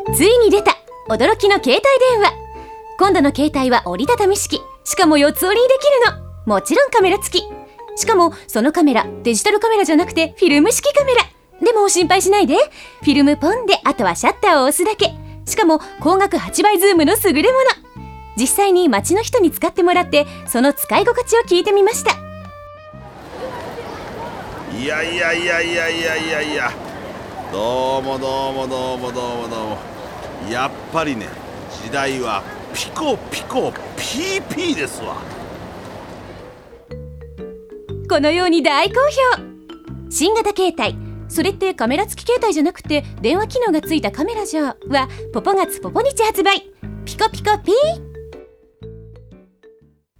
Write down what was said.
ついに出た驚きの携帯電話。今度の携帯は折りたたみ式、しかも4つ折りにできるの。もちろんカメラ付き。しかもそのカメラ、デジタルカメラじゃなくてフィルム式カメラ。でも心配しないで、フィルムポンであとはシャッターを押すだけ。しかも光学8倍ズームの優れもの。実際に街の人に使ってもらって、その使い心地を聞いてみました。 いやどうもやっぱりね、時代はピコピコ PP ですわ。 このように大好評。新型携帯、それってカメラ付き携帯じゃなくて電話機能がついたカメラじゃはポポ月ポポ日発売。ピコピコピー。